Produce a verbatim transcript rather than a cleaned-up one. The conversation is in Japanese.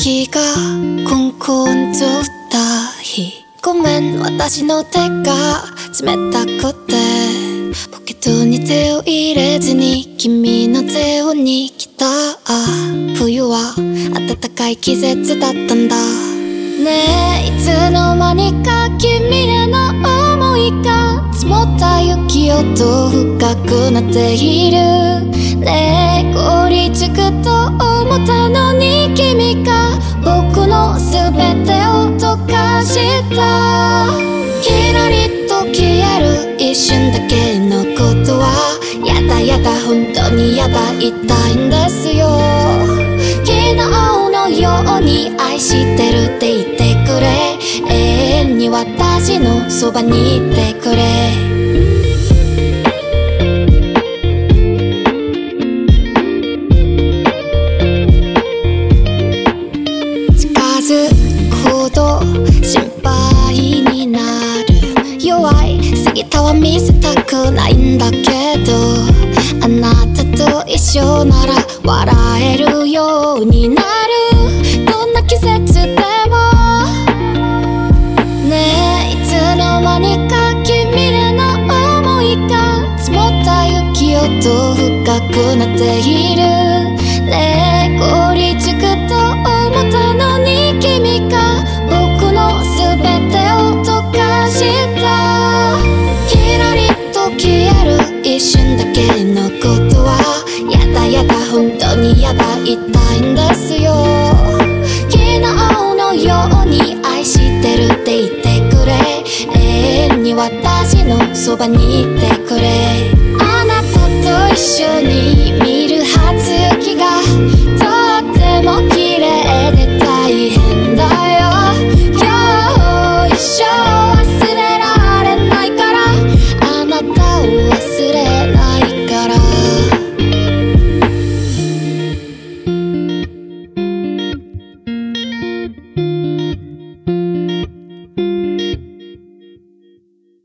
雪がコンコンと降った日、ごめん私の手が冷たくて、ポケットに手を入れずに君の手を握った。冬は暖かい季節だったんだねえ、いつの間にか君への思いが積もった雪ほど深くなっているねえ、凍りつくと思ったのに君が僕の全てを溶かした。キラリと消える一瞬だけのことはやだやだ本当にやだ痛いんですよ。昨日のように愛してるって言ってくれ、永遠に私のそばにいてくれ。近づくほど心配になる、弱い姿は見せたくないんだけど、あなたと一緒なら笑えるようになる。どんな季節でもねえ、いつの間にか君への思いが積もった雪ほど深くなっているねえ、凍りつくと思ったのに君が僕の全てを溶かした。キラリと消える一瞬だけのことはやだやだ本当にやだ痛いんですよ。昨日のように愛してるって言ってくれ、永遠に私のそばにいてくれ。あなたと一緒に